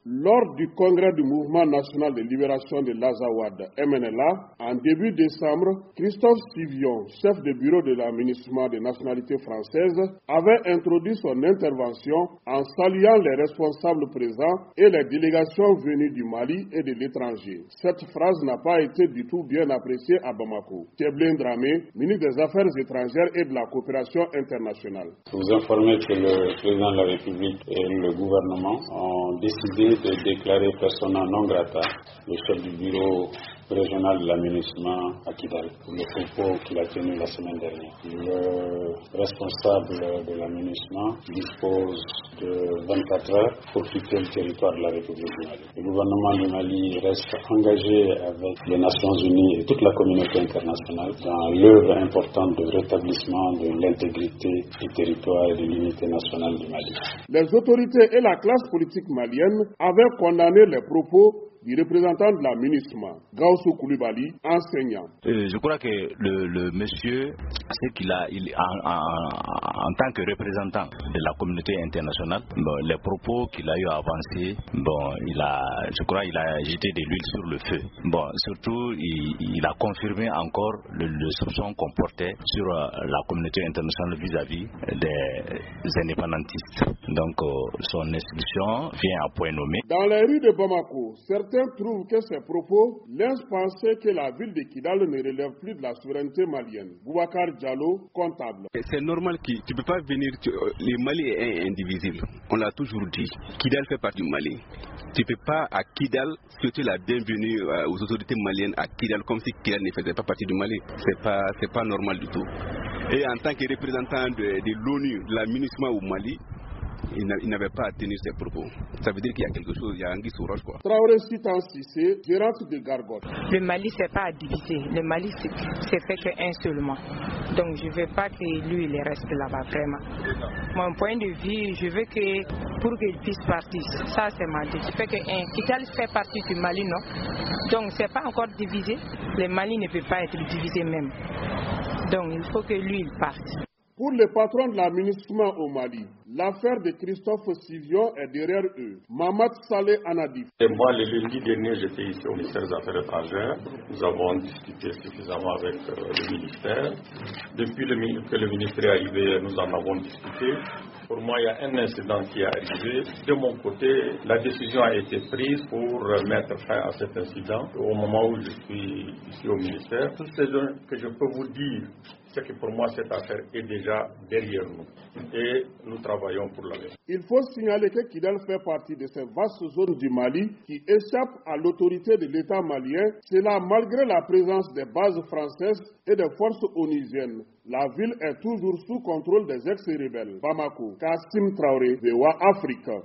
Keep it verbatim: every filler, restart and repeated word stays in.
Lors du congrès du Mouvement national de libération de l'Azawad, M N L A, en début décembre, Christophe Sivion, chef de bureau de l'aménagement des nationalités françaises, avait introduit son intervention en saluant les responsables présents et les délégations venues du Mali et de l'étranger. Cette phrase n'a pas été du tout bien appréciée à Bamako. Théblin Dramé, ministre des Affaires étrangères et de la coopération internationale. Vous informez que le président de la République et le gouvernement ont décidé de déclarer persona non grata le chef du bureau régional de l'aménagement à Kidal, pour le propos qu'il a tenu la semaine dernière. Le responsable de l'aménagement dispose de vingt-quatre heures pour quitter le territoire de la République du Mali. Le gouvernement du Mali reste engagé avec les Nations Unies et toute la communauté internationale dans l'œuvre importante de rétablissement de l'intégrité du territoire et de l'unité nationale du Mali. Les autorités et la classe politique malienne avaient condamné les propos du représentant de la MINUSMA, Gaussou Koulibaly, enseignant. Euh, je crois que le, le monsieur, c'est qu'il a, il, en, en, en tant que représentant de la communauté internationale, bon, les propos qu'il a eu à avancer, bon, il a, je crois qu'il a jeté de l'huile sur le feu. Bon, surtout, il, il a confirmé encore le, le soupçon qu'on portait sur euh, la communauté internationale vis-à-vis des indépendantistes. Donc, euh, son expulsion vient à point nommé. Dans les rues de Bamako, certains Certains trouvent que ces propos laissent penser que la ville de Kidal ne relève plus de la souveraineté malienne. Boubacar Diallo, comptable. C'est normal que tu ne peux pas venir. Tu, le Mali est indivisible. On l'a toujours dit. Kidal fait partie du Mali. Tu ne peux pas à Kidal souhaiter la bienvenue euh, aux autorités maliennes à Kidal comme si Kidal ne faisait pas partie du Mali. C'est pas, c'est pas normal du tout. Et en tant que représentant de, de l'ONU, de la MINUSMA au Mali, il n'avait pas à tenir ses propos. Ça veut dire qu'il y a quelque chose, il y a un guise sous roche, quoi. Traoré Sitan Sissé, gérante de Gargote. Le Mali, c'est pas à diviser. Le Mali, c'est fait qu'un seulement. Donc, je veux pas que lui, il reste là-bas, vraiment. Mon point de vue, je veux que, pour qu'il puisse partir, ça, c'est ma dit. Je veux que un Kidal fait partie du Mali, non? Donc, c'est pas encore divisé. Le Mali ne peut pas être divisé même. Donc, il faut que lui, il parte. Pour le patron de la MINUSMA au Mali, l'affaire de Christophe Sivion est derrière eux. Mamad Saleh Anadif. Et moi, le lundi dernier, j'étais ici au ministère des Affaires étrangères. Nous avons discuté suffisamment avec euh, le ministère. Depuis le, que le ministère est arrivé, nous en avons discuté. Pour moi, il y a un incident qui est arrivé. De mon côté, la décision a été prise pour mettre fin à cet incident. Au moment où je suis ici au ministère, tout ce que je peux vous dire, c'est que pour moi, cette affaire est déjà derrière nous. Et nous travaillons pour la paix. Il faut signaler que Kidal fait partie de ces vastes zones du Mali qui échappent à l'autorité de l'État malien. Cela malgré la présence des bases françaises et des forces onusiennes. La ville est toujours sous contrôle des ex-rebelles. Bamako, Kassim Traoré, V O A Afrique.